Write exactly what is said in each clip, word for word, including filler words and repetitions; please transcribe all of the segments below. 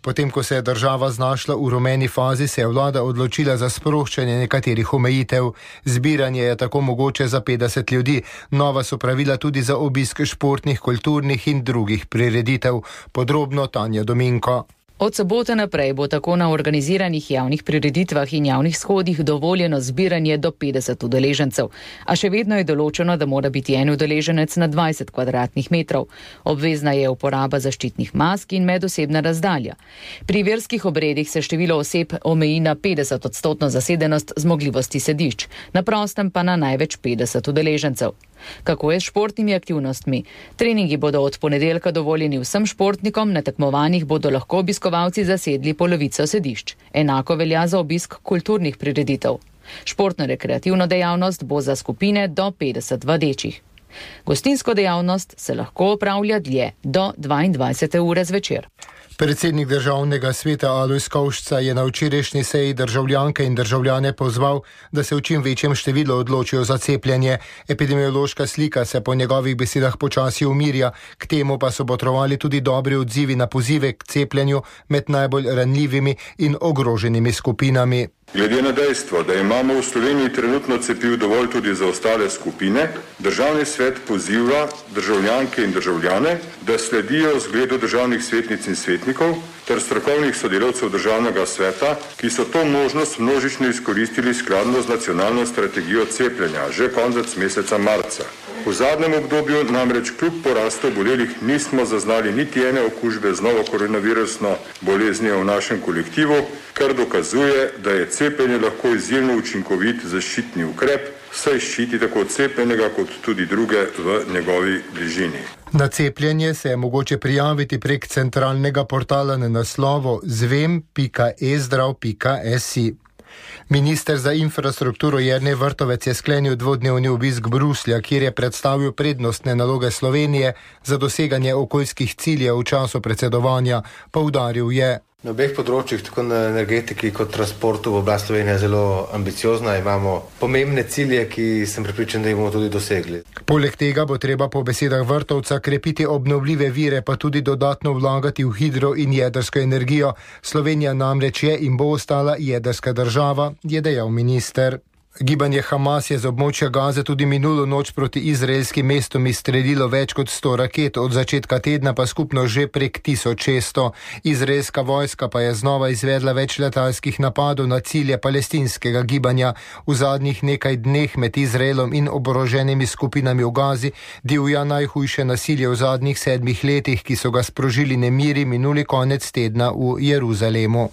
Potem, ko se je država znašla v rumeni fazi, se je vlada odločila za sproščanje nekaterih omejitev. Zbiranje je tako mogoče za petdeset ljudi. Nova so pravila tudi za obisk športnih, kulturnih in drugih prireditev. Podrobno Tanja Dominko. Od sobote naprej bo tako na organiziranih javnih prireditvah in javnih shodih dovoljeno zbiranje do petdeset udeležencev, a še vedno je določeno, da mora biti en udeleženec na dvajset kvadratnih metrov. Obvezna je uporaba zaščitnih mask in medosebna razdalja. Pri verskih obredih se število oseb omeji na petdeset odstotno zasedenost zmogljivosti sedišč, na prostem pa na največ petdeset udeležencev. Kako je s športnimi aktivnostmi? Treningi bodo od ponedeljka dovoljeni vsem športnikom, na tekmovanjih bodo lahko obiskovalci zasedli polovico sedišč. Enako velja za obisk kulturnih prireditev. Športno-rekreativno dejavnost bo za skupine do petdeset vadečih. Gostinsko dejavnost se lahko opravlja dlje do dvaindvajsete ure zvečer. Predsednik državnega sveta Alojz Kovšca je na včerajšnji seji državljanke in državljane pozval, da se v čim večjem številu odločijo za cepljenje. Epidemiološka slika se po njegovih besedah počasi umirja, k temu pa so botrovali tudi dobri odzivi na pozive k cepljenju med najbolj ranljivimi in ogroženimi skupinami. Glede na dejstvo, da imamo v Sloveniji trenutno cepiv dovolj tudi za ostale skupine, Državni svet poziva državljanke in državljane, da sledijo zgledu državnih svetnic in svetnikov ter strokovnih sodelavcev državnega sveta, ki so to možnost množično izkoristili skladno z nacionalno strategijo cepljenja že konec meseca marca. V zadnjem obdobju namreč kljub porastu obolelih nismo zaznali niti ene okužbe z novo koronavirusno boleznijo v našem kolektivu, kar dokazuje, da je cepljenje lahko izjemno učinkovit zaščitni ukrep, saj ščiti tako cepljenega kot tudi druge v njegovi bližini. Na cepljenje se je mogoče prijaviti prek centralnega portala na naslovu zvem pika e zdrav pika si. Minister za infrastrukturo Jernej Vrtovec je sklenil dvodnevni obisk Bruslja, kjer je predstavil prednostne naloge Slovenije za doseganje okoljskih ciljev v času predsedovanja. Poudaril je: Na obeh področjih, tako na energetiki kot transportu, bo bila Slovenija zelo ambiciozna. Imamo pomembne cilje, ki sem prepričan, da jih bomo tudi dosegli. Poleg tega bo treba po besedah Vrtovca krepiti obnovljive vire, pa tudi dodatno vlagati v hidro in jedrsko energijo. Slovenija namreč je in bo ostala jedrska država, je dejal minister. Gibanje Hamas je z območja Gaze tudi minulo noč proti izraelskim mestom izstrelilo več kot sto raket, od začetka tedna pa skupno že prek tisoč šeststo. Izraelska vojska pa je znova izvedla več letalskih napadov na cilje palestinskega gibanja. V zadnjih nekaj dneh med Izraelom in oboroženimi skupinami v Gazi divja najhujše nasilje v zadnjih sedmih letih, ki so ga sprožili nemiri minuli konec tedna v Jeruzalemu.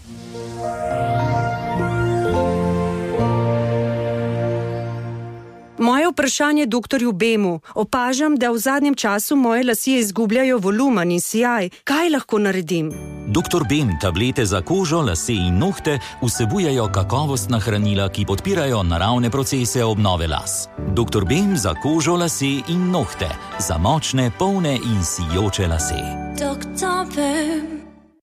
Moje vprašanje doktorju Bemu. Opažam, da v zadnjem času moje lasje izgubljajo volumen in sijaj. Kaj lahko naredim? doktor Bem tablete za kožo, lase in nohte vsebujejo kakovostna hranila, ki podpirajo naravne procese obnove las. doktor Bem za kožo, lase in nohte. Za močne, polne in sijoče lase. doktor Bem.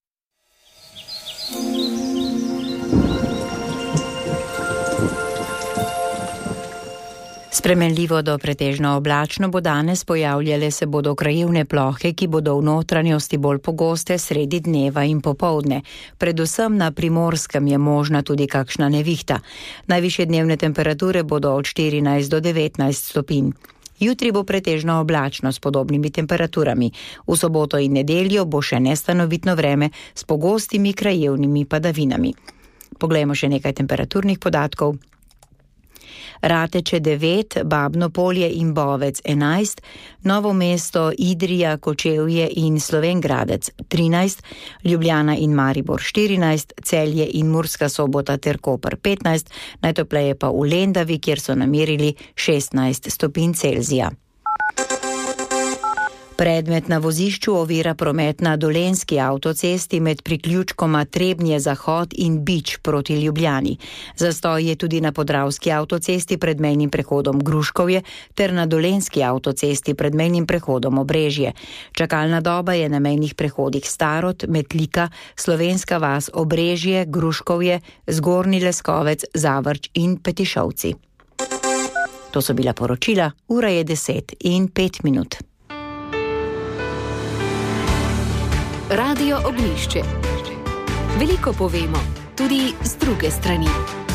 Spremenljivo do pretežno oblačno bo danes, pojavljale se bodo krajevne plohe, ki bodo v notranjosti bolj pogoste sredi dneva in popoldne. Predvsem na Primorskem je možna tudi kakšna nevihta. Najvišje dnevne temperature bodo od štirinajst do devetnajst stopinj. Jutri bo pretežno oblačno s podobnimi temperaturami. V soboto in nedeljo bo še nestanovitno vreme s pogostimi krajevnimi padavinami. Poglejmo še nekaj temperaturnih podatkov. Rateče devet, Babno Polje in Bovec enajst, Novo mesto, Idrija, Kočevje in Slovenj Gradec trinajst, Ljubljana in Maribor štirinajst, Celje in Murska Sobota ter Koper petnajst, najtopleje pa v Lendavi, kjer so namerili šestnajst stopinj Celzija. Predmet na vozišču ovira promet na Dolenjski avtocesti med priključkoma Trebnje Zahod in Bič proti Ljubljani. Zastoj je tudi na Podravski avtocesti pred mejnim prehodom Gruškovje ter na Dolenjski avtocesti pred mejnim prehodom Obrežje. Čakalna doba je na mejnih prehodih Starod, Metlika, Slovenska vas, Obrežje, Gruškovje, Zgornji Leskovec, Zavrč in Petišovci. To so bila poročila, ura je deset in pet minut. Radio Ognjišče. Veliko povemo, tudi z druge strani.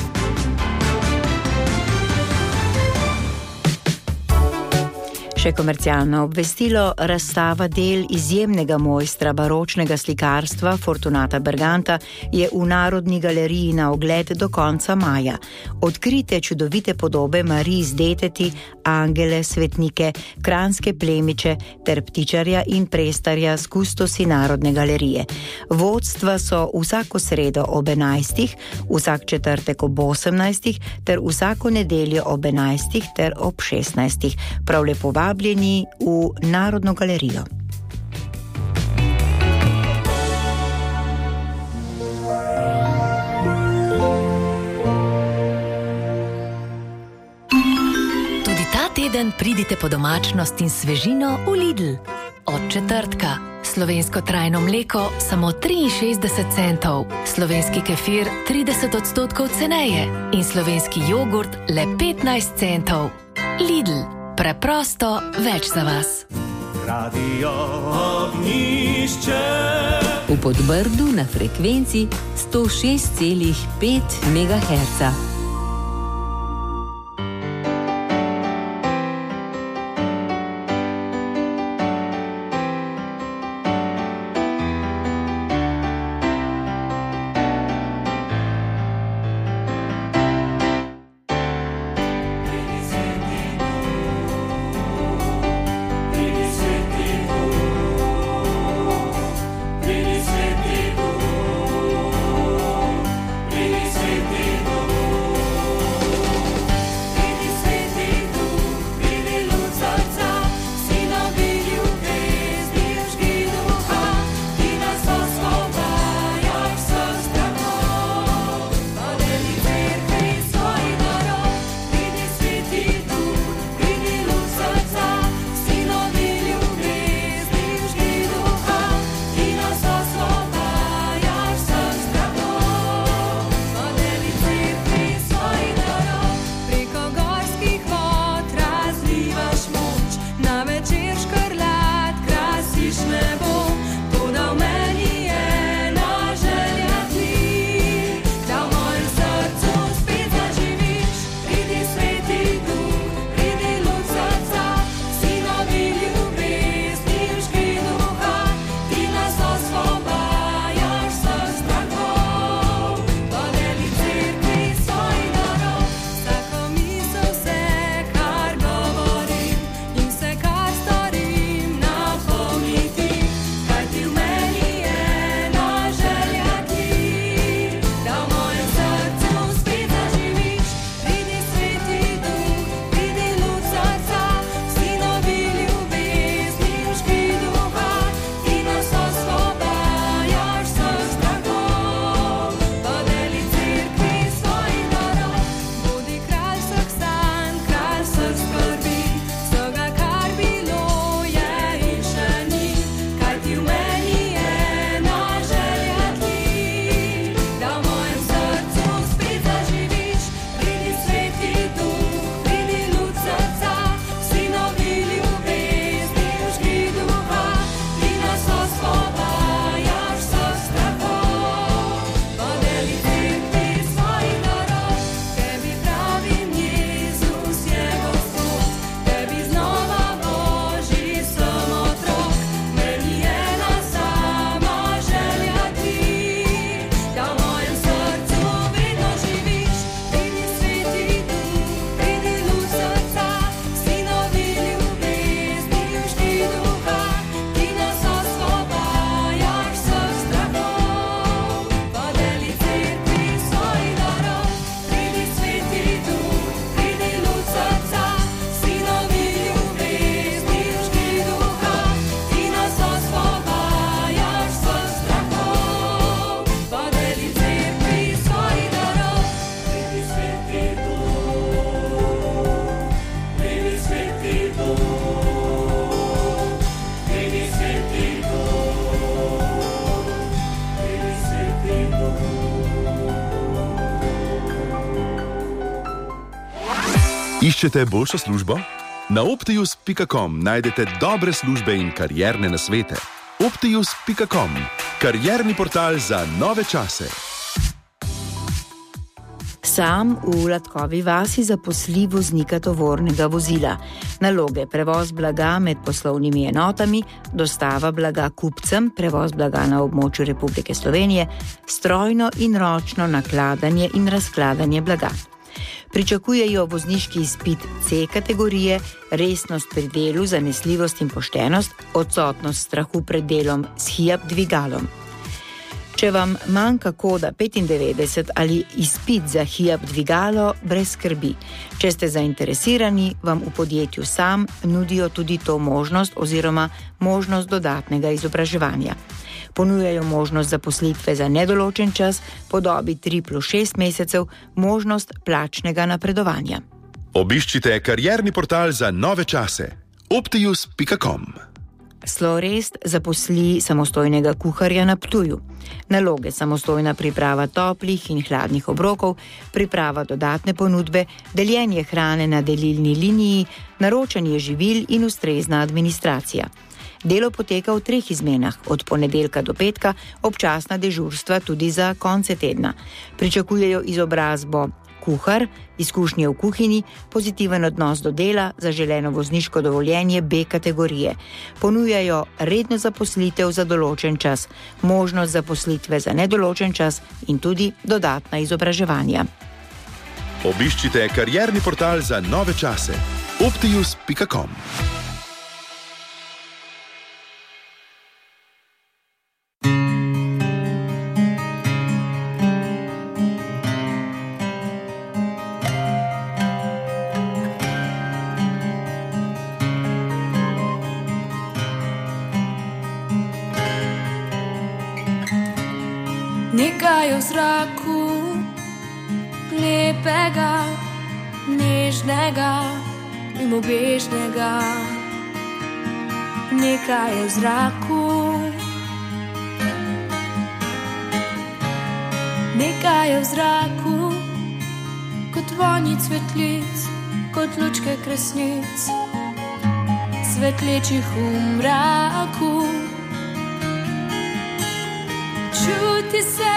Še komercialno obvestilo, razstava del izjemnega mojstra baročnega slikarstva Fortunata Berganta je v Narodni galeriji na ogled do konca maja. Odkrite čudovite podobe Marij z deteti, angele, svetnike, kranjske plemiče ter ptičarja in prestarja s kustosi Narodne galerije. Vodstva so vsako sredo ob enajstih, vsak četrtek ob osemnajstih ter vsako nedeljo ob enajstih ter ob šestnajstih. Prav lepo vabljeni v Narodno galerijo. Tudi ta teden pridite po domačnost in svežino v Lidl. Od četrtka. Slovensko trajno mleko samo triinšestdeset centov, slovenski kefir trideset odstotkov ceneje in slovenski jogurt le petnajst centov. Lidl. Preprosto več za vas. Radio Ognjišče. V Podbrdu na frekvenci sto šest celih pet megaherca. Iščete boljšo službo? Na optius pika com najdete dobre službe in karierne nasvete. optius pika com karierni portal za nove čase. Sam v Latkovi vasi zaposli voznika tovornega vozila. Naloge: prevoz blaga med poslovnimi enotami, dostava blaga kupcem, prevoz blaga na območju Republike Slovenije, strojno in ročno nakladanje in razkladanje blaga. Pričakujejo vozniški izpit C kategorije, resnost pri delu, zanesljivost in poštenost, odsotnost strahu pred delom s Hiab dvigalom. Če vam manjka koda petindevetdeset ali izpit za Hiab dvigalo, brez skrbi. Če ste zainteresirani, vam v podjetju Sam nudijo tudi to možnost oziroma možnost dodatnega izobraževanja. Ponujajo možnost zaposlitve za nedoločen čas, po dobi tri plus šest mesecev, možnost plačnega napredovanja. Obiščite karierni portal za nove čase. optius pika com. Slorest zaposli samostojnega kuharja na Ptuju. Naloge: samostojna priprava toplih in hladnih obrokov, priprava dodatne ponudbe, deljenje hrane na delilni liniji, naročanje živil in ustrezna administracija. Delo poteka v treh izmenah, od ponedeljka do petka, občasna dežurstva tudi za konce tedna. Pričakujejo izobrazbo kuhar, izkušnje v kuhinji, pozitiven odnos do dela, zaželeno vozniško dovoljenje B kategorije. Ponujajo redno zaposlitev za določen čas, možnost zaposlitve za nedoločen čas in tudi dodatna izobraževanja. Obiščite karierni portal za nove čase. optius pika com. Nekaj v zraku, lepega, nežnega, mimobežnega. Nekaj je v zraku, nekaj je v zraku, kot vonji cvetlic, kot lučke kresnic, svetlečih v mraku. Čuti se,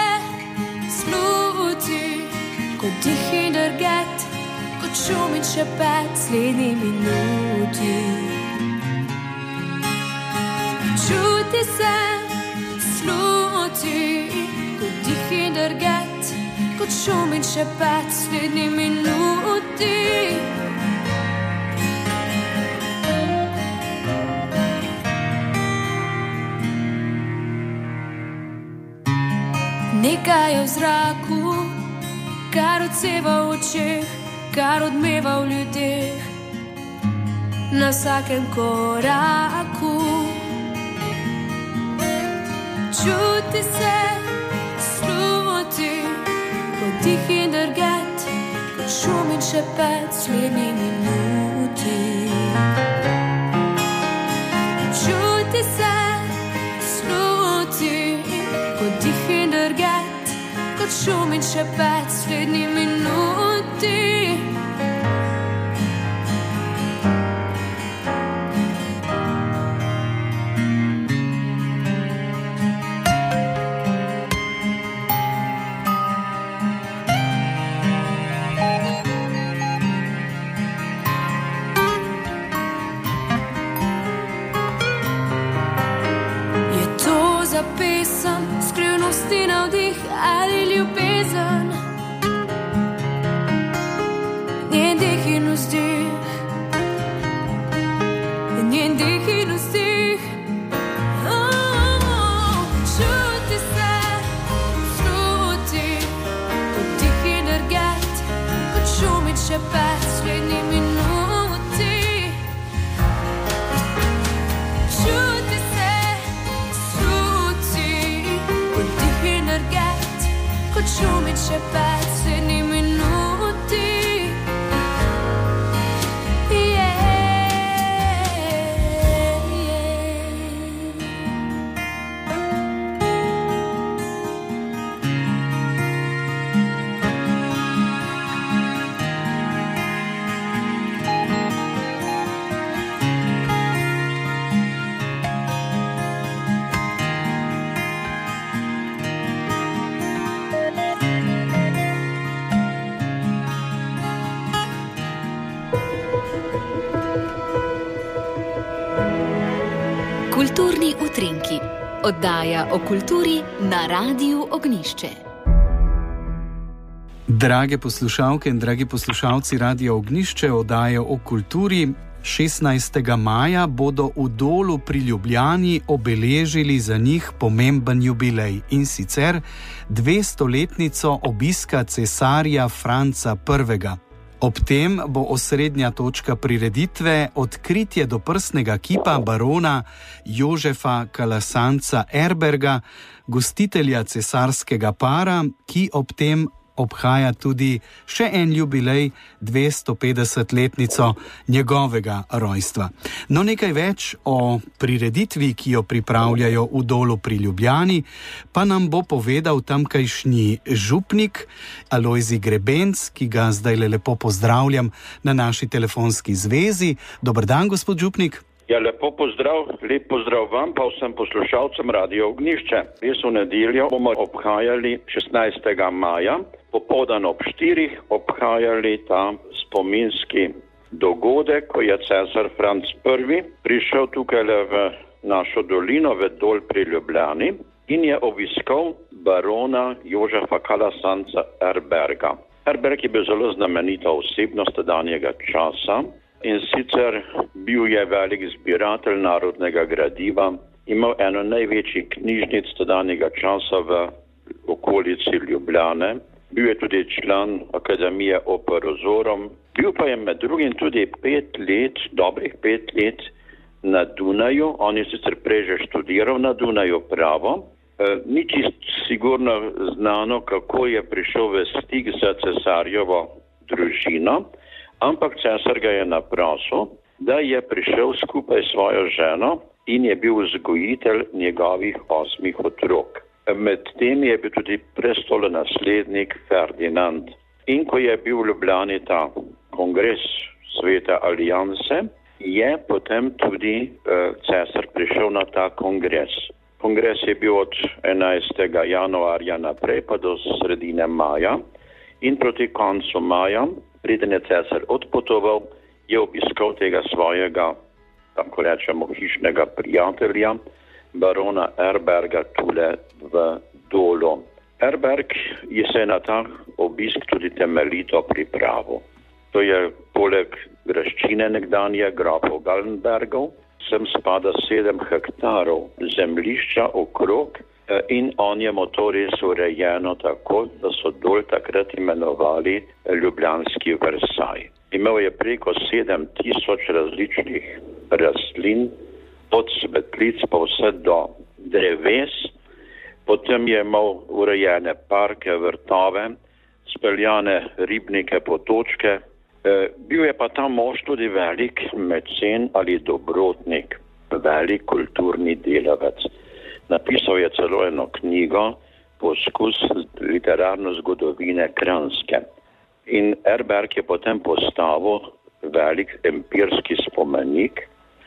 sluti, kot dih in drget, kot šum in šepet slednji minuti. Čuti se, sluti, kot dih in drget, kot šum in šepet slednji minuti. Nekaj je v zraku, kar odseva v očeh, kar odmeva v ljudeh, na vsakem koraku. Čuti se, sluti, kot dih in drget, kot šum in šepet slednji minuti. Čuti se, sluti, kot dih in drget, kot šum in šepet slednji minuti. Je to za pesem, skrivnosti navdih ali ljubezen? Njen dih in vzdih, njen dih in vzdih. Oh, čuti se, sluti, kot dih in drget, kot šum in šepet slednji minuti. Čuti se, sluti, kot dih in drget, kot šum in šepet slednji minuti. Utrinki. Oddaja o kulturi na Radiu Ognišče. Drage poslušalke in dragi poslušalci Radia Ognišče, oddaja o kulturi. šestnajstega maja bodo v Dolu pri Ljubljani obeležili za njih pomemben jubilej, in sicer dvestoletnico obiska cesarja Franca prvega. Ob tem bo osrednja točka prireditve odkritje doprsnega kipa barona Jožefa Kalasanca Erberga, gostitelja cesarskega para, ki ob tem obhaja tudi še en jubilej, dvestopetdesetletnico njegovega rojstva. No, nekaj več o prireditvi, ki jo pripravljajo v Dolu pri Ljubljani, pa nam bo povedal tamkajšnji župnik Alojzij Grebenc, ki ga zdaj lepo pozdravljam na naši telefonski zvezi. Dober dan, gospod župnik. Ja, lepo pozdrav, lep pozdrav vam pa vsem poslušalcem Radia Ognišče. Res v nedeljo bomo obhajali šestnajstega maja, popoldan ob štirih obhajali ta spominski dogodek, ko je cesar Franc prvi prišel tukaj v našo dolino, v Dol pri Ljubljani, in je obiskal barona Jožefa Kalasanca Erberga. Erberg je bil zelo znamenita osebnost tedanjega časa. In sicer bil je velik zbiratelj narodnega gradiva, imel eno največjih knjižnic tedanjega časa v okolici Ljubljane, bil je tudi član Akademije Operozorom, bil pa je med drugim tudi pet let, dobrih pet let na Dunaju, on je sicer prej že študiral na Dunaju pravo, e, ni čist sigurno znano, kako je prišel v stik za cesarjevo družino, ampak cesar ga je naprosil, da je prišel skupaj s svojo ženo in je bil vzgojitelj njegovih osmih otrok. Med tem je bil tudi prestolonaslednik Ferdinand. In ko je bil v Ljubljani ta kongres Svete alianse, je potem tudi eh, cesar prišel na ta kongres. Kongres je bil od enajstega januarja naprej pa do sredine maja in proti koncu maja, preden je cesar odpotoval, je obiskal tega svojega, tako rečemo, hišnega prijatelja, barona Erberga tule v Dolu. Erberg je se na ta obisk tudi temeljito pripravil. To je poleg graščine nekdanje grafov Gallenbergov, sem spada sedem hektarov zemljišča okrog, in on je to res urejeno tako, da so Dol takrat imenovali ljubljanski Versaj. Imel je preko sedem tisoč različnih rastlin, od cvetlic pa vse do dreves, potem je imel urejene parke, vrtove, speljane ribnike, potočke. E, bil je pa ta mož tudi velik mecen ali dobrotnik, velik kulturni delavec. Napisal je celo eno knjigo, poskus literarne zgodovine Kranjske. In Erberg je potem postavil velik empirski spomenik,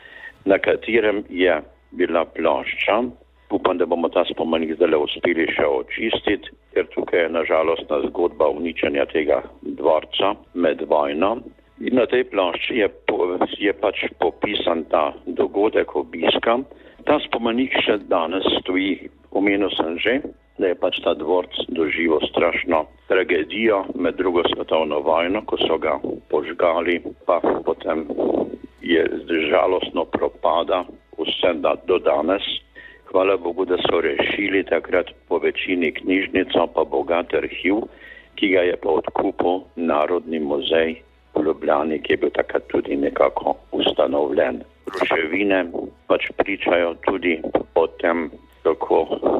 na katerem je bila plošča. Upam, da bomo ta spomenik zdaj uspeli še očistiti, ker tukaj je nažalostna zgodba uničenja tega dvorca med vojno. In na tej plošči je, po, je pač popisan ta dogodek obiska. Ta spomenik še danes stoji. Omenil sem že, da je pač ta dvorc doživel strašno tragedijo med drugo svetovno vojno, ko so ga požgali, pa potem je žalostno propada vse do danes. Hvala Bogu, da so rešili takrat po večini knjižnico, pa bogat arhiv, ki ga je pa odkupil Narodni muzej v Ljubljani, ki je bil takrat tudi nekako ustanovljen. Ruševine pač pričajo tudi o tem, kako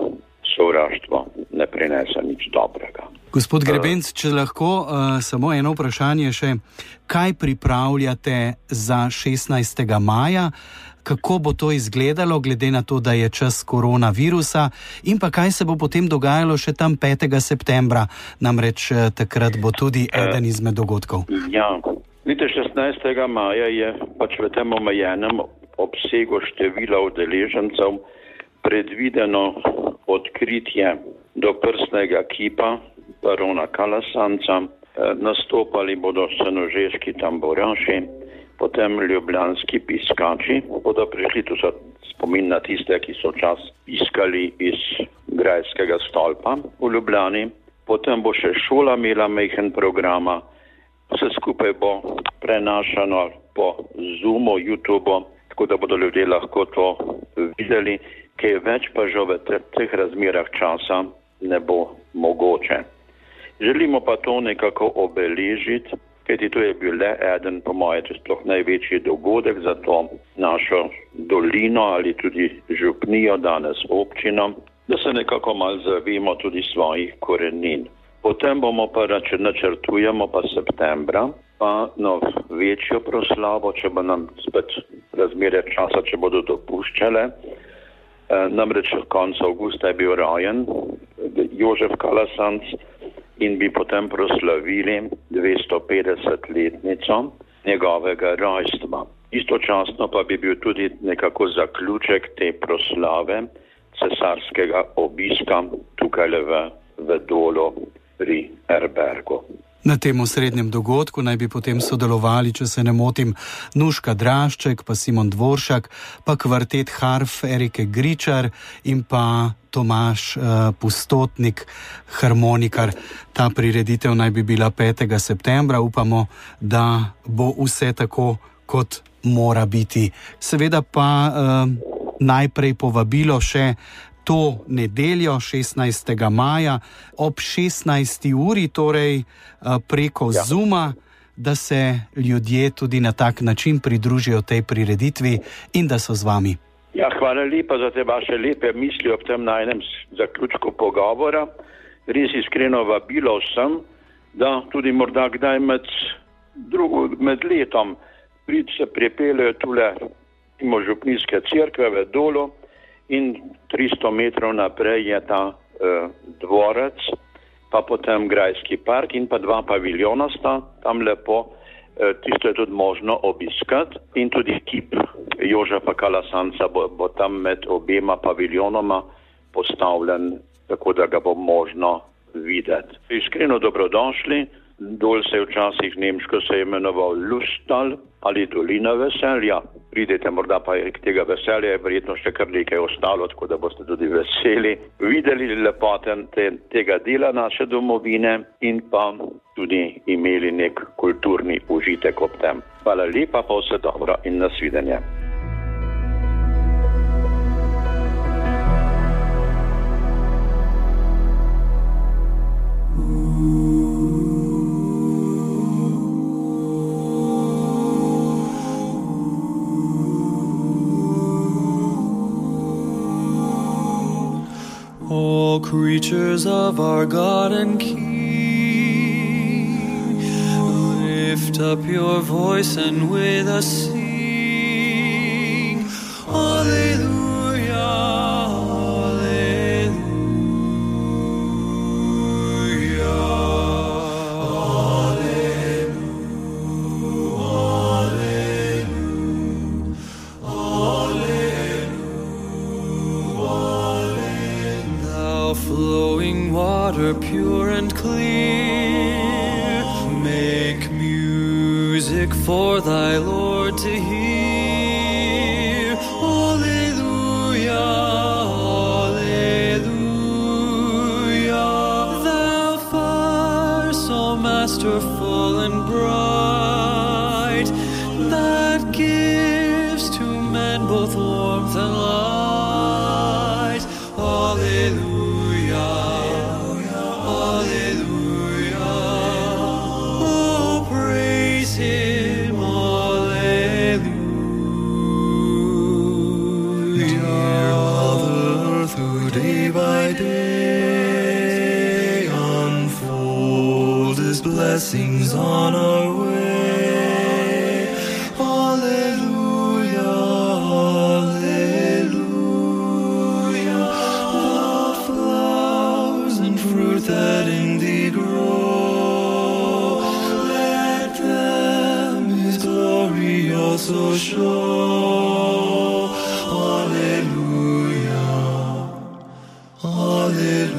sovraštvo ne prinese nič dobrega. Gospod Grebenc, če lahko uh, samo eno vprašanje še, kaj pripravljate za šestnajstega maja, kako bo to izgledalo, glede na to, da je čas koronavirusa, in pa kaj se bo potem dogajalo še tam petega septembra, namreč takrat bo tudi eden izmed dogodkov. Ja, vidite, šestnajstega maja je pač v tem omejenem obsegu števila udeležencev predvideno odkritje doprsnega kipa barona Kalasanca. Nastopali bodo senožeški tamburaši, potem ljubljanski piskači bodo prišli, tu so spomin na tiste, ki so čas iskali iz grajskega stolpa v Ljubljani. Potem bo še šola imela majhen programa. Vse skupaj bo prenašano po Zoomu, YouTubeu, tako da bodo ljudje lahko to videli, kaj več pa že v teh razmerah časa ne bo mogoče. Želimo pa to nekako obeležiti, kajti to je bil le eden, po moje, sploh največji dogodek za to našo dolino ali tudi župnijo, danes občino, da se nekako malo zavemo tudi svojih korenin. Potem bomo pa, če načrtujemo pa septembra, pa no, večjo proslavo, če bo nam spet razmere časa, če bodo dopuščale. E, namreč konec avgusta je bil rojen Jožef Kalasanc in bi potem proslavili dvestopetdesetletnico njegovega rojstva. Istočasno pa bi bil tudi nekako zaključek te proslave cesarskega obiska tukaj v, v Dolu pri Erbergu. Na tem osrednjem dogodku naj bi potem sodelovali, če se ne motim, Nuška Drašček, pa Simon Dvoršak, pa kvartet harf Erike Gričar in pa Tomaž uh, Pustotnik, harmonikar. Ta prireditev naj bi bila petega septembra. Upamo, da bo vse tako, kot mora biti. Seveda pa uh, najprej povabilo še to nedeljo, šestnajstega maja, ob šestnajsti uri, torej preko ja. Zooma, da se ljudje tudi na tak način pridružijo tej prireditvi in da so z vami. Ja, hvala lepa za te vaše lepe misli ob tem najnem zaključku pogovora. Res iskreno vabilo vsem, da tudi morda kdaj med, drugo, med letom prid se pripeljejo tuleimo župnijske cerkve v Dolu, in tristo metrov naprej je ta eh, dvorec, pa potem grajski park in pa dva paviljona sta tam lepo, eh, tisto je tudi možno obiskati in tudi kip Jožefa Kalasanca bo, bo tam med obema paviljonoma postavljen, tako da ga bo možno videti. Iskreno dobrodošli. Dol se je včasih nemško se je imenoval Lustal ali Dolina veselja. Pridete morda pa k tega veselja, je verjetno še kar nekaj ostalo, tako da boste tudi veseli videli lepote te, tega dela naše domovine in pa tudi imeli nek kulturni užitek ob tem. Hvala lepa, pa vse dobro in nasvidenje. All creatures of our God and King, lift up your voice and with us sing. Alleluia, alleluia, flowing water pure and clear, make music for thy Lord to hear. Alleluia, alleluia. Thou fire so masterful and bright, that gives to men both warmth and light. Alleluia. Blessings on our way. Alleluia, alleluia. The flowers and fruit that in thee grow, let them his glory also show. Alleluia, alleluia.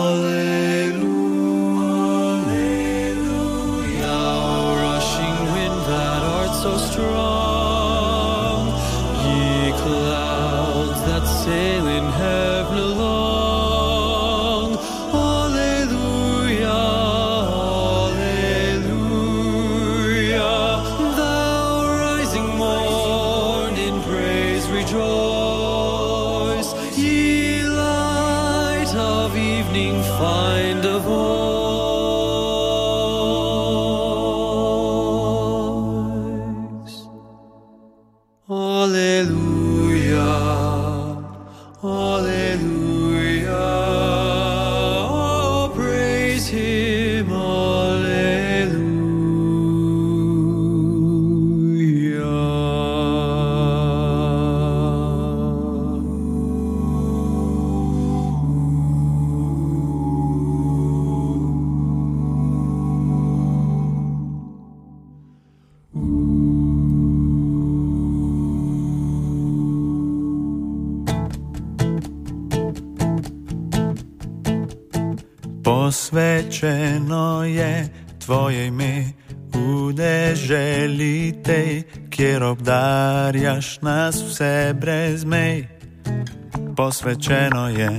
Rushing wind sailing heaven along. Alleluia, alleluia. Thou rising morn in praise rejoice. Ye light of evening find a voice. Alleluia, alleluia, oh, praise him, Posvečeno je tvoje ime v deželi tej, kjer obdarjaš nas vse brez mej. Posvečeno je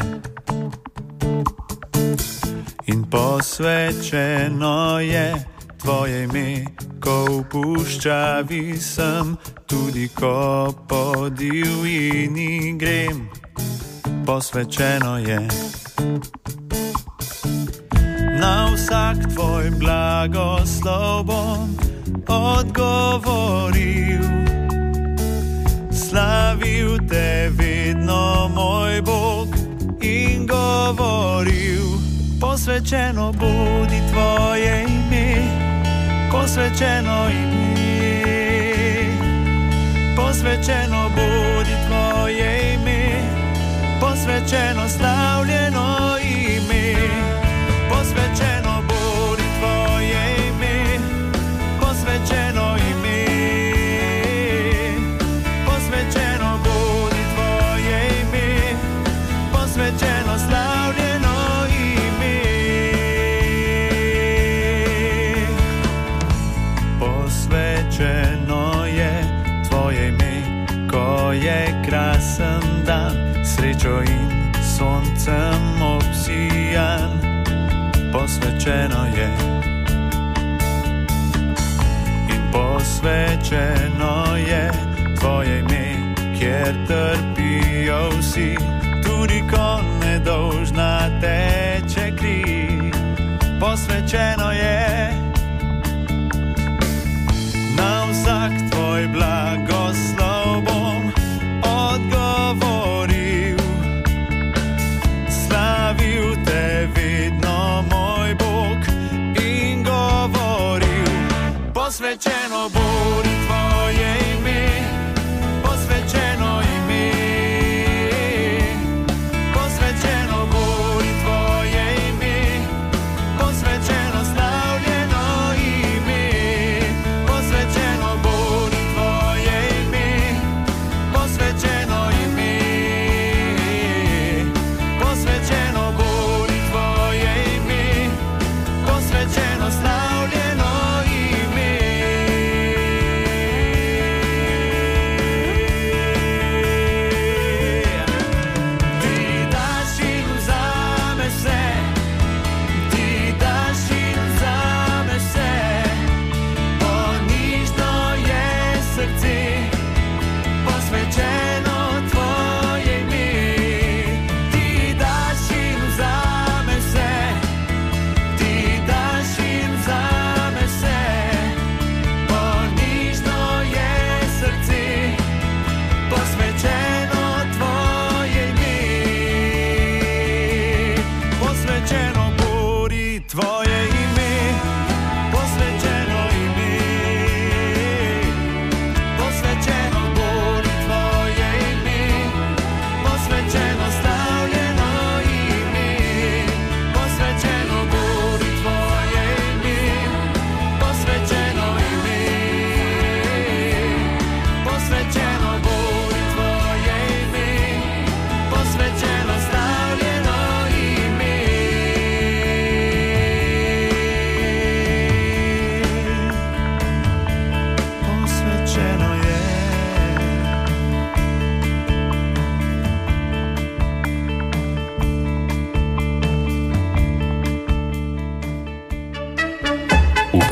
in posvečeno je tvoje ime, ko v puščavi sem, tudi ko po divjini grem. Posvečeno je na vsak tvoj blagoslov bom odgovoril. Slavil te vedno, moj Bog, in govoril. Posvečeno bodi tvoje ime, posvečeno ime. Posvečeno bodi tvoje ime, posvečeno slavljeno ime. Posvečeno bodi tvoje ime, posvečeno ime. Posvečeno bodi tvoje ime, posvečeno slavljeno ime. Posvečeno je tvoje ime, ko je krasen dan, srečo in soncem obsijan. Posvečeno je in posvečeno je tvoje ime, kjer trpijo vsi, tudi ko nedolžna teče kri. Posvečeno je na vsak tvoj blagoslov bom odgovoril. Slavil te vedno, moj Bog, in govoril. Posvečeno bodi tvoje ime, posvečeno ime. Posvečeno bodi tvoje ime, posvečeno slavljeno.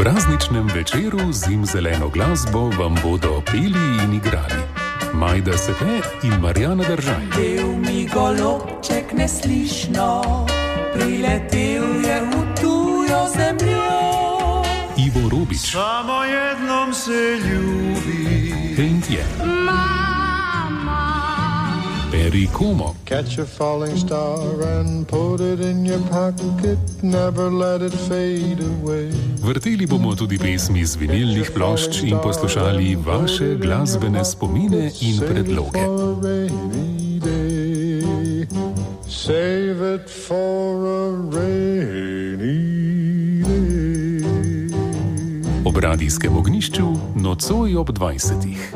prazničnem večeru zimzeleno glasbo vam bodo peli in igrali Majda Sete in Marjana Držaj. Del mi golobček neslišno, priletel je v tujo zemljo. Ivo Robič. Samo jednom se ljubi. Hent je. Peri Como. Catch a falling star and put it in your pocket, never let it fade away. Vrteli bomo tudi pesmi z vinilnih plošč in poslušali vaše glasbene spomine in predloge. Save it for a rainy day. Ob radijskem ognjišču nocoj ob dvajsetih.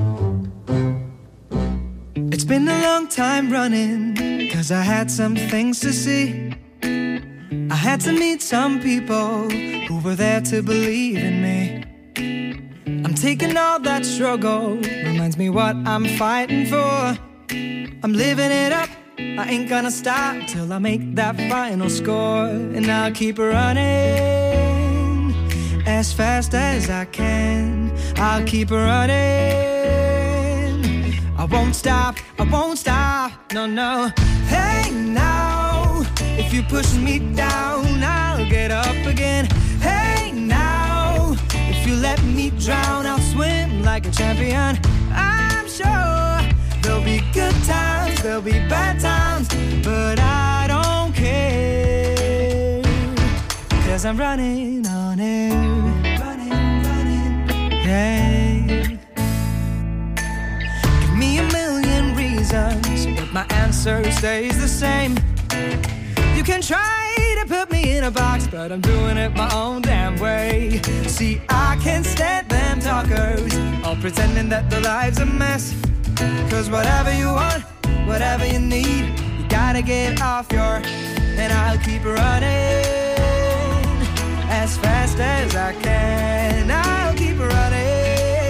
It's been a long time running, cause I had some things to see. I had to meet some people who were there to believe in me. I'm taking all that struggle, reminds me what I'm fighting for. I'm living it up, I ain't gonna stop till I make that final score. And I'll keep running as fast as I can. I'll keep running, I won't stop, I won't stop, no, no. Hey now, if you push me down, I'll get up again. Hey now, if you let me drown, I'll swim like a champion. I'm sure there'll be good times, there'll be bad times, but I don't care, cause I'm running on air. Running, running, hey. Me a million reasons, but my answer stays the same. You can try to put me in a box, but I'm doing it my own damn way. See, I can't stand them talkers, all pretending that their life's a mess. Cause whatever you want, whatever you need, you gotta get off your, and I'll keep running as fast as I can. I'll keep running,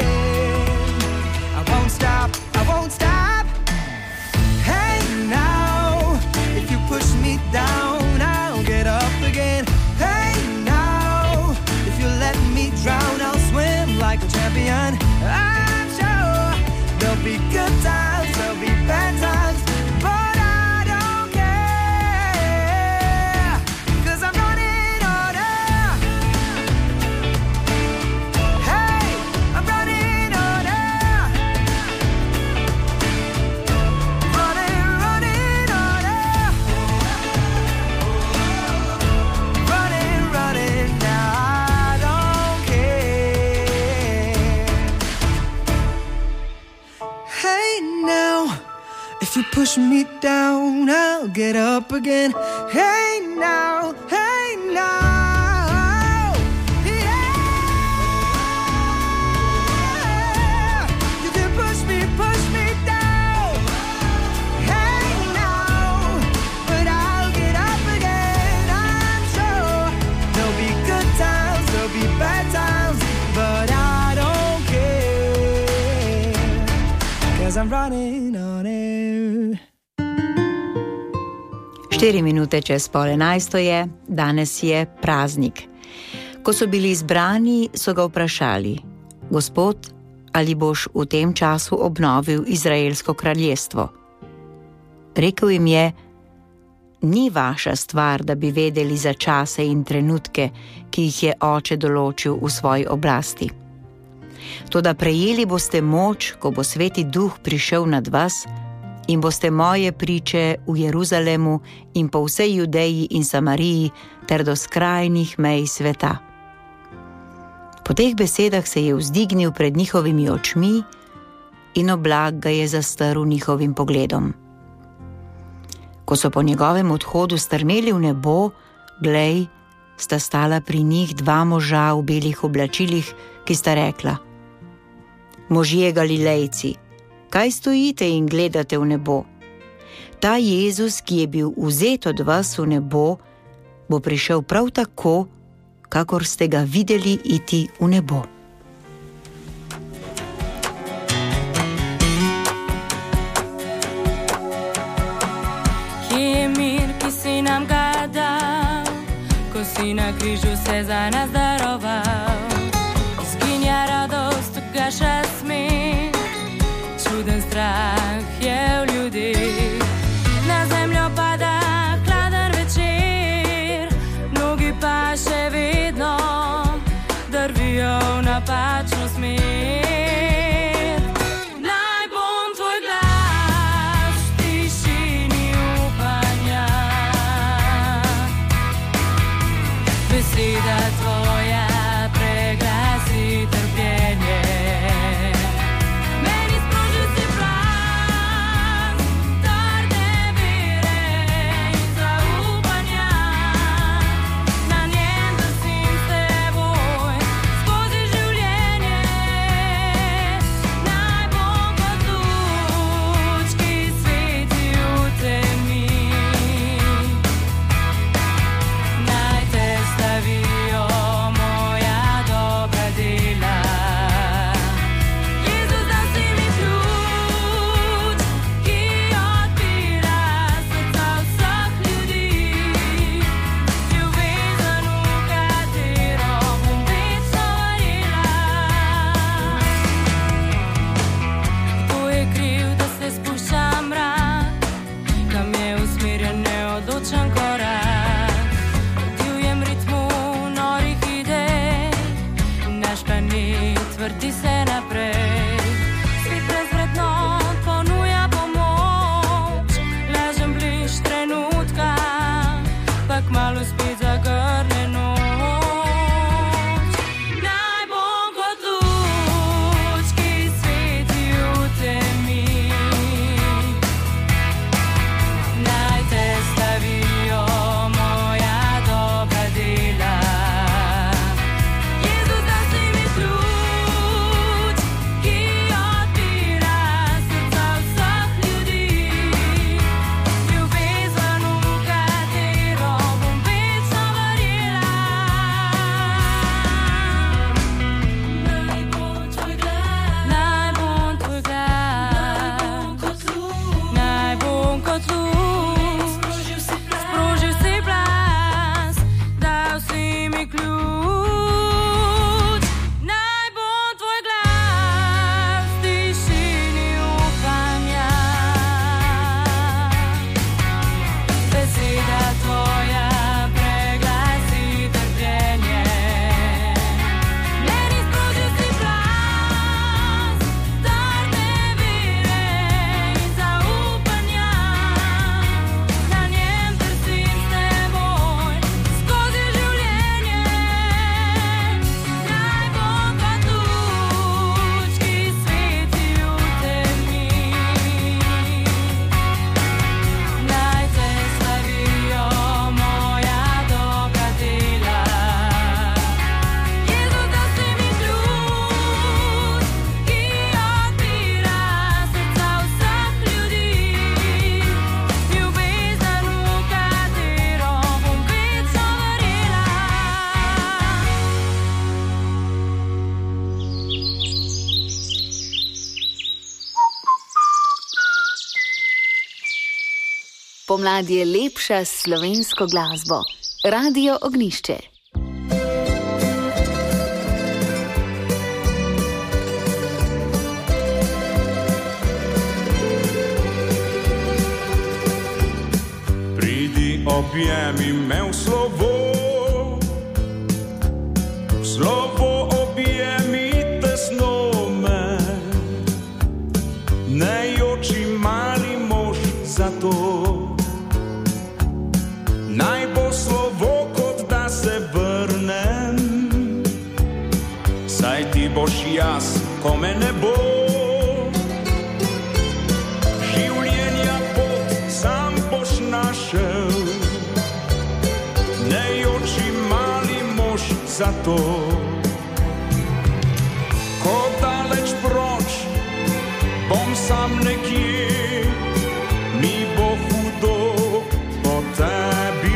I won't stop, I won't stop. Hey now, if you push me down, I'll get up again. Hey now, if you let me drown, I'll swim like a champion. I'm sure there'll be good times, there'll be bad times, but I don't care, cause I'm running on air. Hey, I'm running on air. Running, running on air. Running, running, now I don't care. Hey now, if you push me down, I'll get up again. Hey now, hey now, yeah. You can push me, push me down. Hey now, but I'll get up again. I'm sure there'll be good times, there'll be bad times, but I don't care, cause I'm running on air. Štiri minute čez pol enajsto je, danes je praznik. Ko so bili izbrani, so ga vprašali: Gospod, ali boš v tem času obnovil Izraelsko kraljestvo? Rekel jim je: Ni vaša stvar, da bi vedeli za čase in trenutke, ki jih je Oče določil v svoji oblasti. Toda prejeli boste moč, ko bo Sveti Duh prišel nad vas, in boste moje priče v Jeruzalemu in po vsej Judeji in Samariji ter do skrajnih mej sveta. Po teh besedah se je vzdignil pred njihovimi očmi in oblak ga je zastrl njihovim pogledom. Ko so po njegovem odhodu strmeli v nebo, glej, sta stala pri njih dva moža v belih oblačilih, ki sta rekla: Možje Galilejci, kaj stojite in gledate v nebo? Ta Jezus, ki je bil vzet od vas v nebo, bo prišel prav tako, kakor ste ga videli iti v nebo. Kje je mir, ki si nam ga dal, ko si na križu se za nas daroval? prenaša smeh, čuden strah je v ljudeh. Na zemljo pada hladen večer, mnogi pa še vedno drvijo v napačno smer. Beseda tvoja preglasi trpljenje. Meni sproži si plan, trde vere in zaupanja. Na njem drsim s teboj skozi življenje. Naj bom kot luč, ki sveti v temi. Naj te slavijo moja dobra dela. Jezus, dal si mi ključ, ki odpira srca vseh ljudi. Ljubezen, v katero bom večno verjela. Kdo je kriv, da se spušča mrak, kam je usmerjen neodločen korak? V divjem ritmu norih idej, naš planet vrti se naprej. Svet brez vrednot ponuja pomoč, lažen bliž trenutka, pa kmalu spet zagrne noč. Naj bom kot luč, ki sveti v temi. Naj te slavijo moja dobra dela. Jezus, dal si mi ključ, ki odpira srca vseh ljudi. Ljubezen, v katero bom večno verjela. Naj bom tvoj glas, naj bom tvoj glas, naj bom kot luč, sprožil si plas, dal si mi ključ. Naj bom tvoj glas v tišini upanja. Beseda tvoja preglasi trpljenje. Meni sproži si plas, trde vere in zaupanja. Na njem drsim s teboj skozi življenje. Naj bom kot luč, ki sveti v temi. Naj te slavijo moja dobra dela. Jezus, dal si mi ključ, ki odpira srca vseh ljudi. Ljubezen, v katero bom večno verjela. Pomlad je lepša s slovensko glasbo. Radio Ognjišče. Pridi, objemi me v slovo, v slovo objemi tesno me. Ne joči mali mož za to. Naj bo slovo, kot da se vrnem, saj ti boš jaz, ko me ne bo. Življenja pot sam boš našel, ne joči mali mož za to. Ko daleč proč bom sam nekje, mi bo hudo po tebi.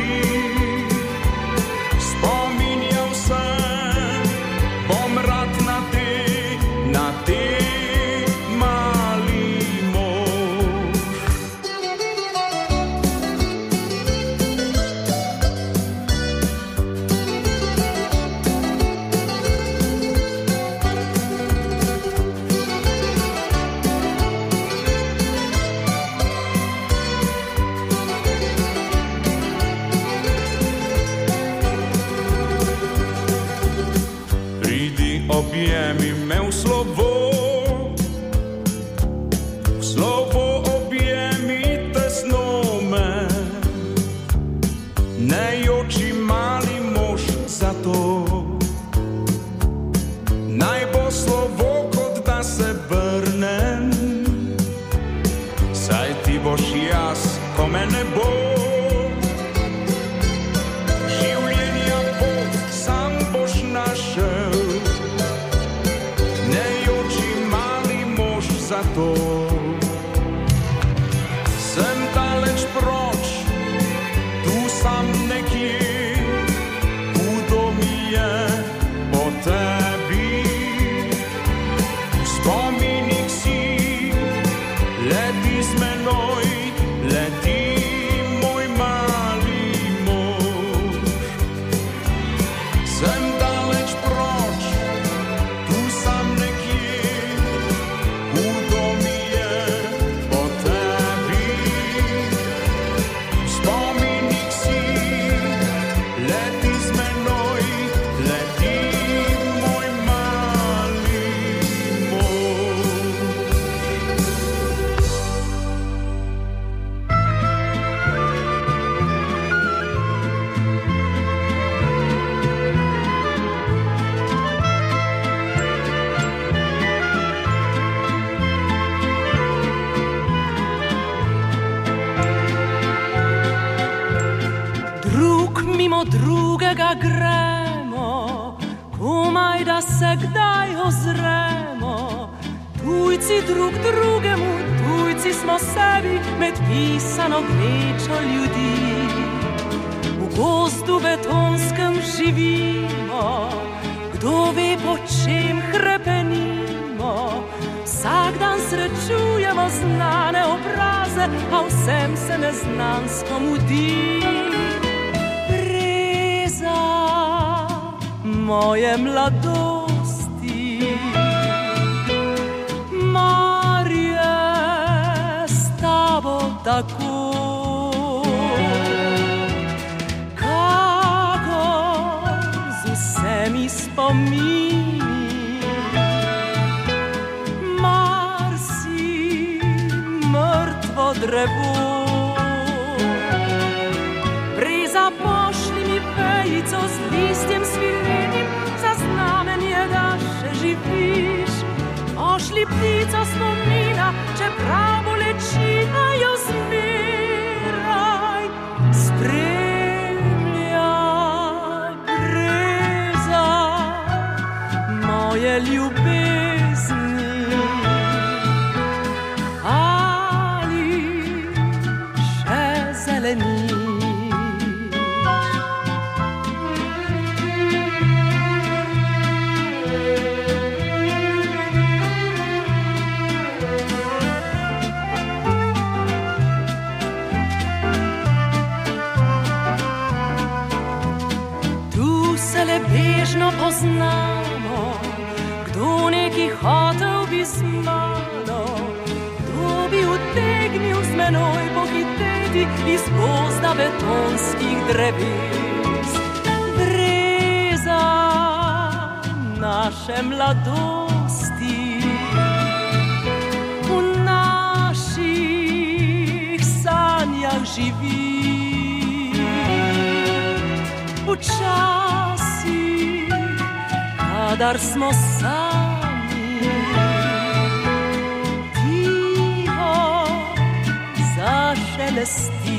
Spominjal sem, bom rad na te, na te mali mož. me ne bo. Življenja pot sam boš našel, ne joči mali mož za to. Sem daleč proč, tu sam nekje, hudo mi je po tebi. Spominik si, leti z menoj, leti moj mali mož. Sem daleč proč, tu sam nekje, hudo mi je po tebi. Spominik si, leti z menoj, leti moj mali mož. Drug mimo drugega gremo, komaj da se kdaj ozremo. Tujci drug drugemu, tujci smo sebi, med pisano gnečo ljudi. V gozdu betonskem živimo, kdo ve po čem hrepenimo. Vsak dan srečujemo znane obraze, a vsem se neznansko mudi. Breza moje mladosti, Marje, s tabo tako. Kako z vsemi spomini, mar si mrtvo drevo. Breza, pošli mi vejico z listjem svilenim, za znamenje, da še živiš. Pošli ptico spomina, čeprav bolečina jo zmeraj spremlja. Breza moje ljubezni, ali še zeleniš? Bežno poznamo, kdo neki hotel bi z mano, kdo bi utegnil z menoj pohiteti iz gozda betonskih dreves. Breza naše mladosti, v naših sanjah živi. Včasih, kadar smo sami, tiho zašelesti.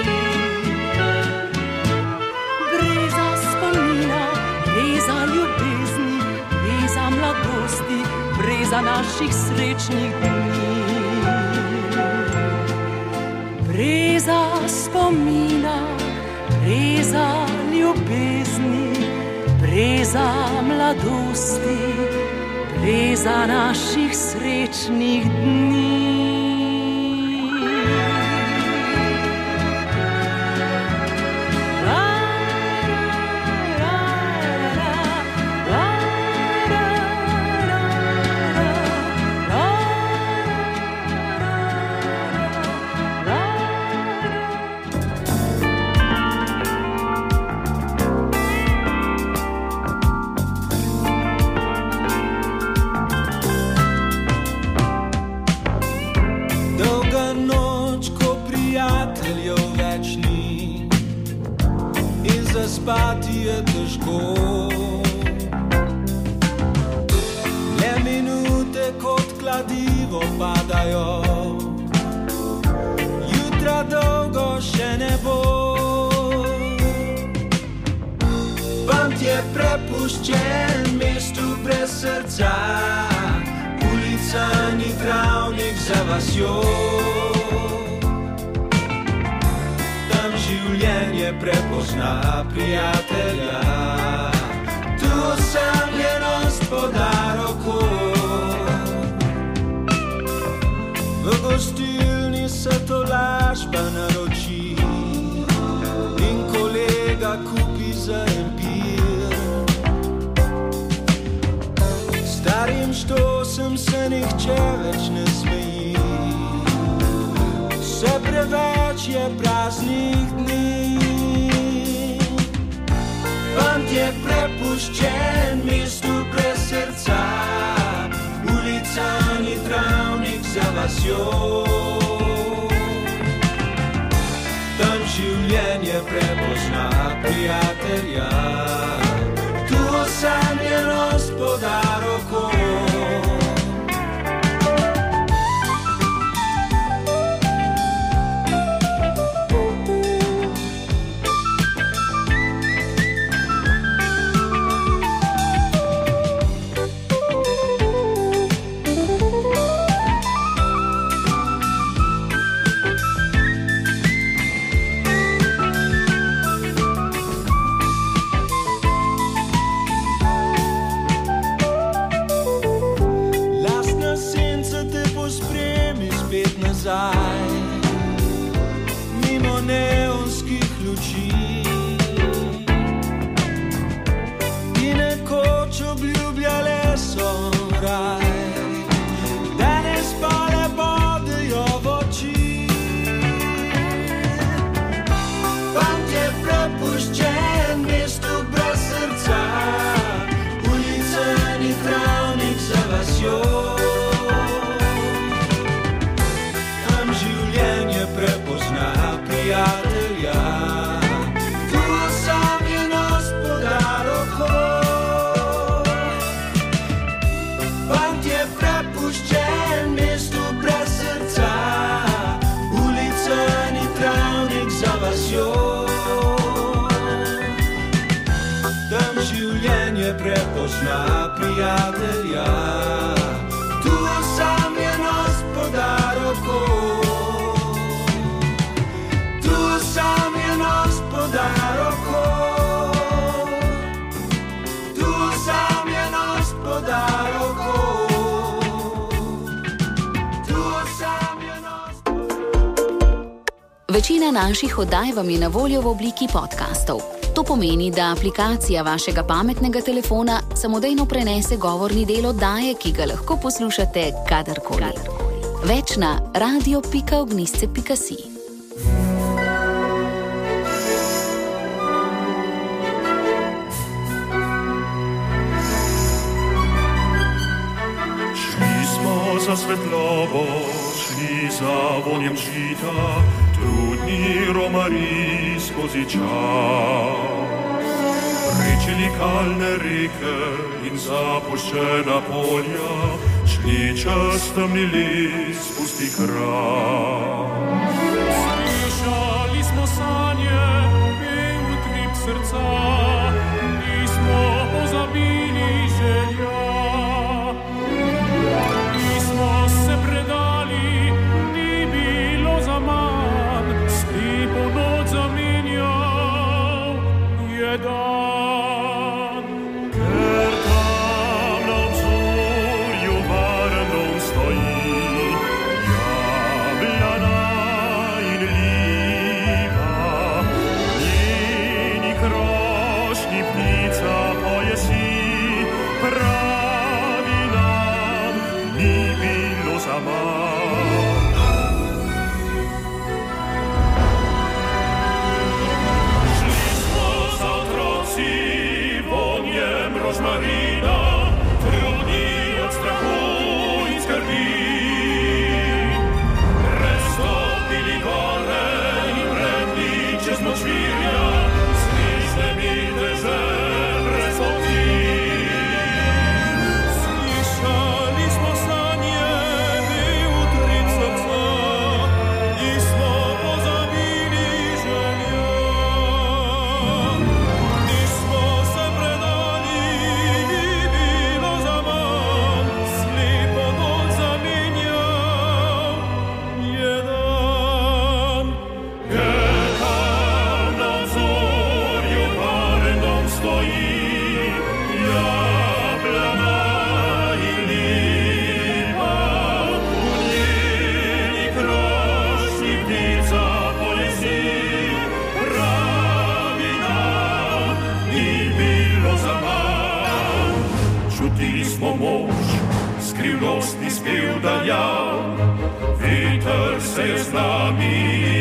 Breza spomina, breza ljubezni, breza mladosti, breza naših srečnih dni. Breza spomina, breza ljubezni, breza mladosti, breza naših srečnih dni. Spati je težko, le minute kot kladivo padajo, jutra dolgo prepuščen mestu brez srca, ulica ni travnik za vasjo. Tam življenje prepozna prijatelja, tu osamljenost poda roko. V gostilni se to lažba naroči in kolega kupi za empir. Starim štosem se nihče več ne smeji, vse preveč je praznih dni. Fant je prepuščen mestu brez srca, ulica ni travnik za vasjo. Tam življenje prepozna prijatelja, tu osamljenost poda roko. Mimo neonskih luči ki nekoč obljubljale so raj, danes pa le bodejo v oči. Fant je prepuščen mestu brez srca, ulica ni travnik za vasjo. Prepozna prijatelja, tu osamljenost poda roko. Fant je prepuščen mestu brez srca, ulica ni travnik za vasjo. Tam življenje prepozna prijatelja, tu osamljenost poda roko. Osamljenost poda roko, tu osamljenost poda roko, tu osamljenost. Večina naših oddaj vam je na voljo v obliki podcastov. To pomeni, da aplikacija vašega pametnega telefona samodejno prenese govorni del oddaje, ki ga lahko poslušate kadarkoli. Več na radio pika ognjišče pika si. Za svetlobo, šli za vonjem žita, trudni romari skozi čas. Prečili kalne reke in zapuščena polja, šli čez temni les, pusti kraj. Slišali smo sanje, bil utrip srca, nismo pozabili želja. Dan, ker tam na obzorju varno stoji jablana in lipa, njeni krošnji ptica poje si, pravi nam ni bilo zaman. Rožmarina, trudni od strahu in skrbi, prestopili gore in predli čez močvirja, snežne mideze brez poti. Slišali smo sanje, bil utrip srca, nismo pozabili želja. Nismo se predali veter se je z nami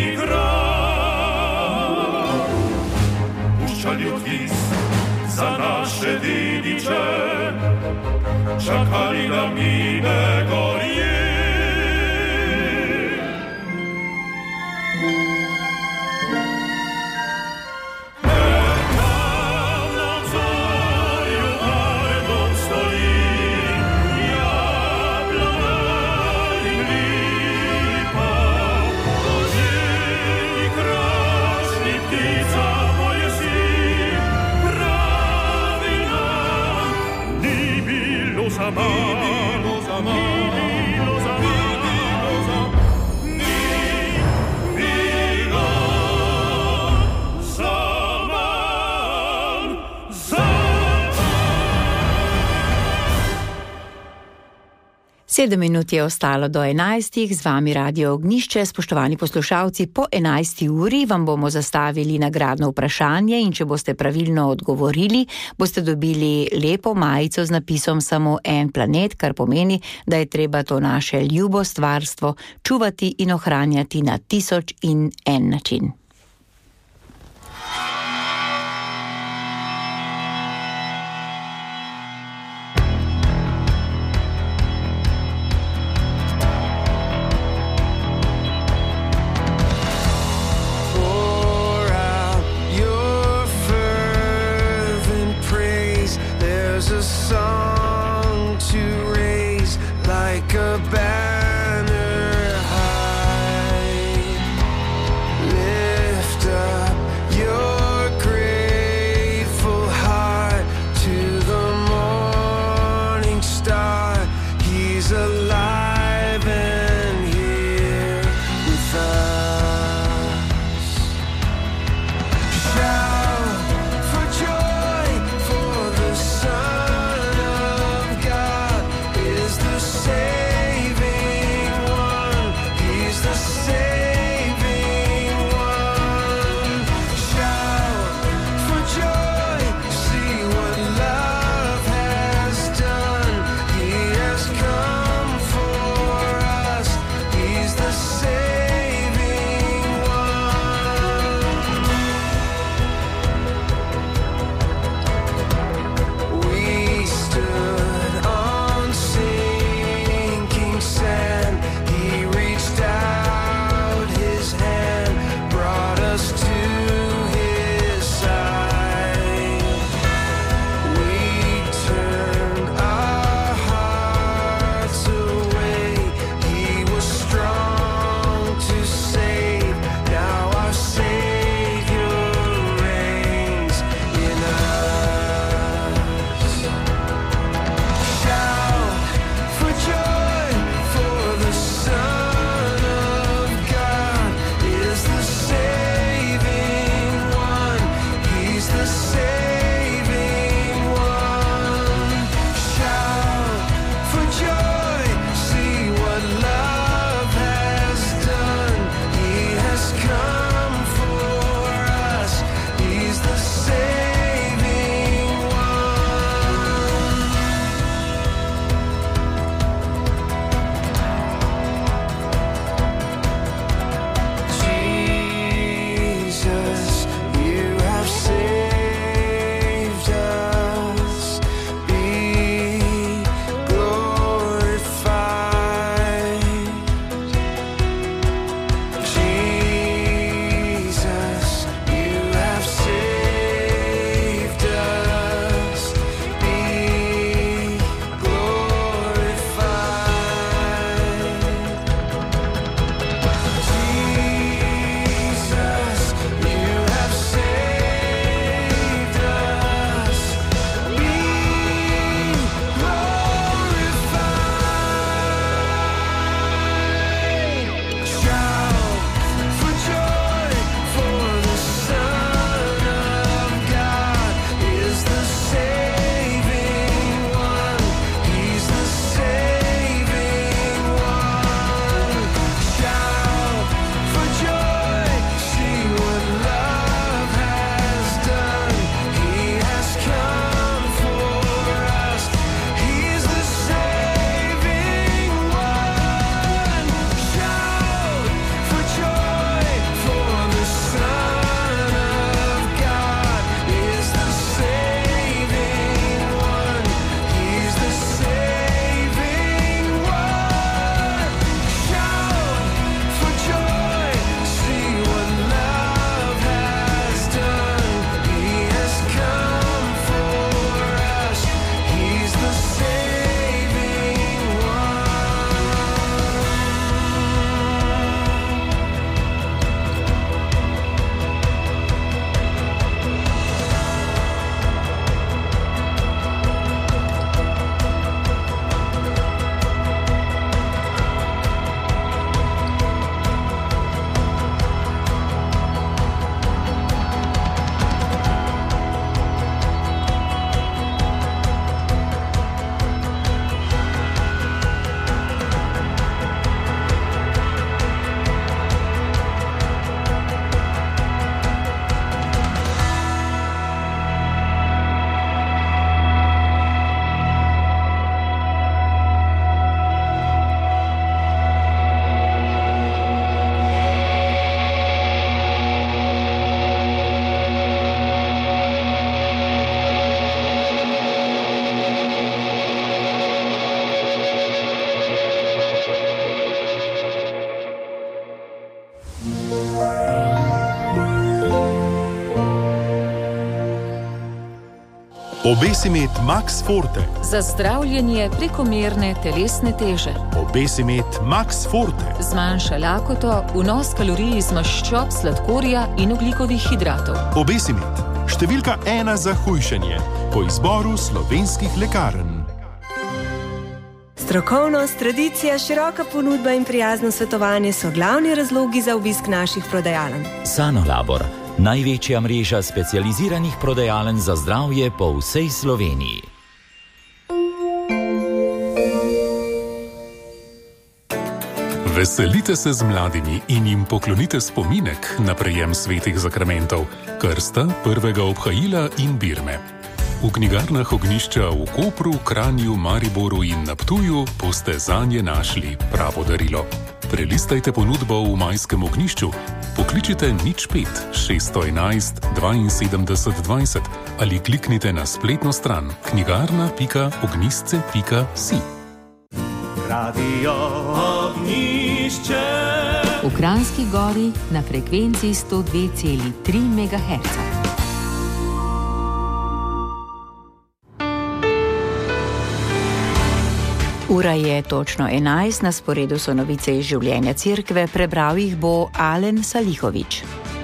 igral. Puščali odvis za naše dediče, čakali da mine gorje. Sedem minut je ostalo do enajstih, z vami Radio Ognjišče. Spoštovani poslušalci, po enajsti uri vam bomo zastavili nagradno vprašanje in če boste pravilno odgovorili, boste dobili lepo majico z napisom Samo en planet, kar pomeni, da je treba to naše ljubo stvarstvo čuvati in ohranjati na tisoč in en način. Banner high, lift Obesimet Max Forte. Za zdravljenje prekomerne telesne teže. Obesimet Max Forte. Zmanjša lakoto, vnos kalorij iz maščob, sladkorja in ogljikovih hidratov. Obesimet, številka ena za hujšanje, po izboru slovenskih lekarn. Strokovnost, tradicija, široka ponudba in prijazno svetovanje so glavni razlogi za obisk naših prodajaln. Sanolabor, največja mreža specializiranih prodajaln za zdravje po vsej Sloveniji. Veselite se z mladimi in jim poklonite spominek na prejem svetih zakramentov, krsta, prvega obhajila in birme. V knjigarnah Ognjišča v Kopru, Kranju, Mariboru in na Ptuju boste zanje našli pravo darilo. Prelistajte ponudbo v majskem ognjišču, pokličite nič pet šeststo enajst dvainsedemdeset dvajset ali kliknite na spletno stran knjigarna pika ognjisce pika si. Radio Ognjišče. V Kranjski Gori na frekvenci sto dve celi tri megaherca. Ura je točno enajst, na sporedu so novice iz življenja cerkve, prebral jih bo Alen Salihovič.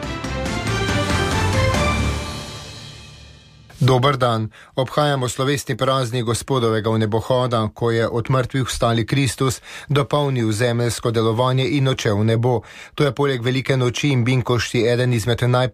Dober dan. Obhajamo slovesni praznik Gospodovega vnebohoda, ko je od mrtvih vstali Kristus, dopolnil zemeljsko delovanje in odšel v nebo. To je poleg velike noči in binkošti eden izmed najpomembnejših